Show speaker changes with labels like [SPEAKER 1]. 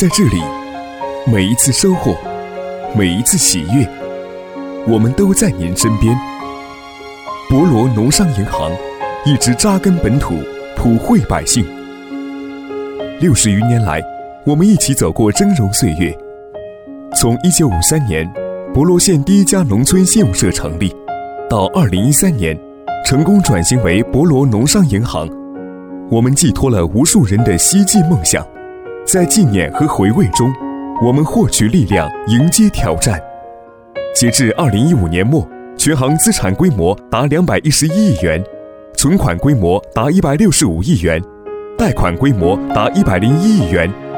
[SPEAKER 1] 在这里，每一次收获，每一次喜悦，我们都在您身边。博罗农商银行一直扎根本土，普惠百姓。60余年来，我们一起走过峥嵘岁月。从1953年博罗县第一家农村信用社成立，到2013年成功转型为博罗农商银行，我们寄托了无数人的希冀梦想。在纪念和回味中，我们获取力量，迎接挑战。截至2015年末，全行资产规模达211亿元，存款规模达165亿元，贷款规模达101亿元，